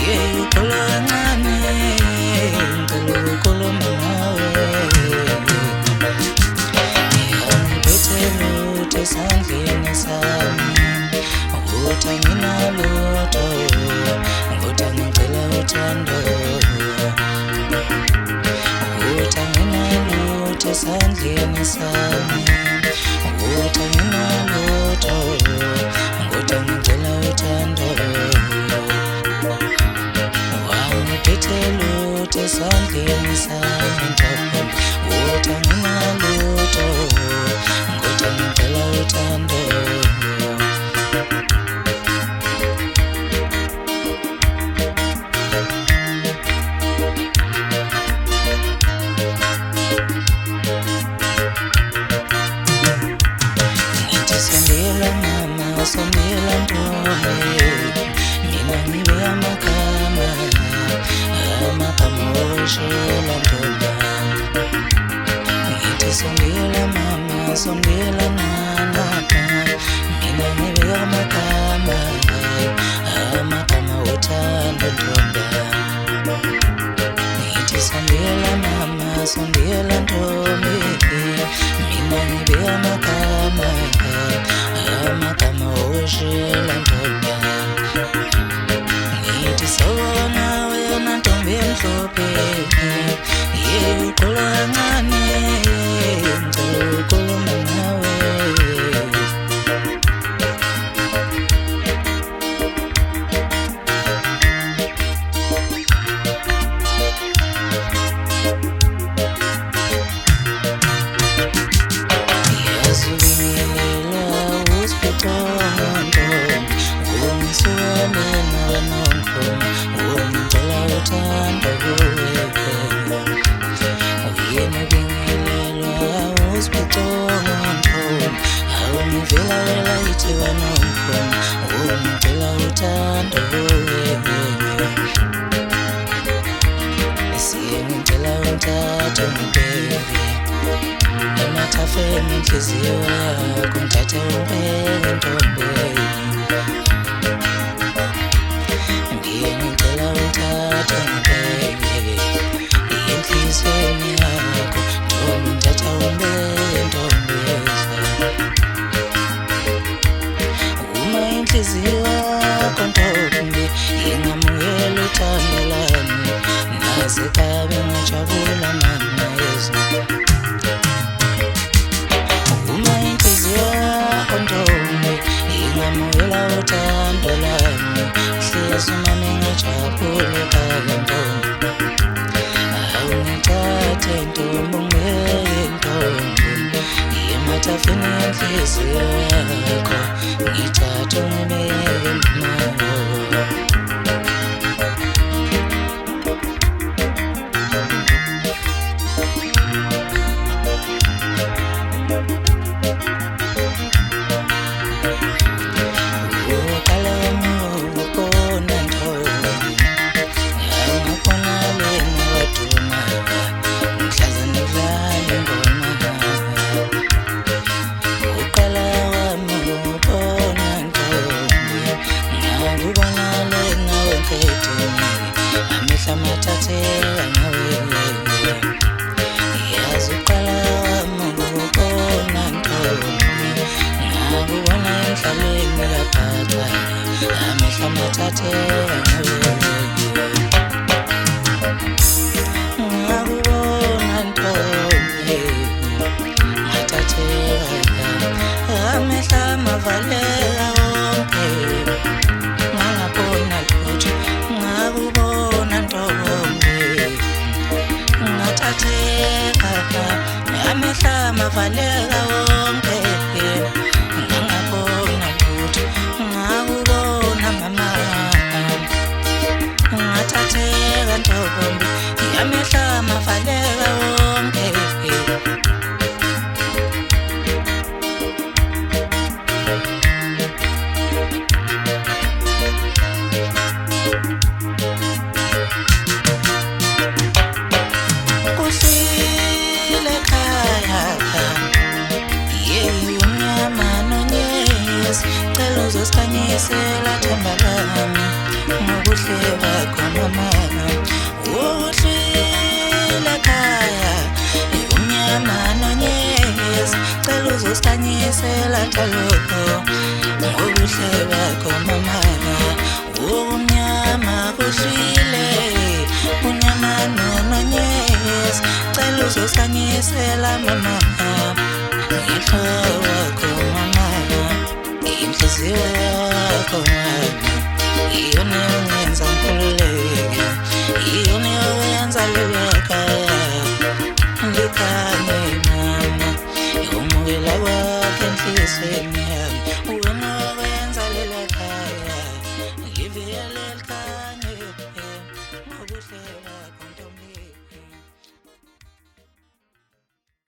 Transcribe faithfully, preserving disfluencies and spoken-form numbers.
Yekukhulangane ngicela ukukhuluma nawe ngiphethe lutho esandleni sami ukuthi anginalutho ukuthi ngicela uthando ukuthi anginalutho esandleni sami ukuthi anginalutho ukuthi ngicela uthando wangiphethe lutho esandleni sami ukuthi anginalutho ukuthi ngicela uthando sondela ntombi mina ngibe amagama amagama oshela ntombi ngithi sondela mama sondela nana mina ngibe amagama amagama othando ntombi ngithi sondela mama sondela ntombi mina ngibe amagama amagama oshela ntombi ngithi sawona wena ntombi emhlophe yekuqola kancane ngicela ukukhuluma nawe Emathafeni inhliziyo yakho ngithathe ubeke ntombi ndiye ngicela uthathe ngibeke enhliziyweni yakho ntombi ngithatha ubeke ntombi uma inhliziyo yakho ntombi ingamukela uthando lami nasekhaya bengajabula mama yezu ntombi ingamukela uthando lami hlezi mama ngijabule kaka ntombi awungithathe ntombi ungeke ntombi emathafeni enhliziyo yakho ngithathe ungibeke mama Valera wonke ngangabona lutho ngakubona mama ngathatheka ntombi yamehla mavalera wonke kusile khaya cela uzosikhanyisela themba lami ngokuhle ubuhle bakho mama uhlile khaya umnyama nonyezi cela uzosikhanyisela taloko ubuhle bakho mama umnyama kuhlile umnyama nonyezi cela uzosikhanyisela mama ngihlobo wakho mama inhliziyo yakho iyona yenza ngikhululeke iyona yenza lelekhaya likhanye mama umukela kwakho enhliziyweni yami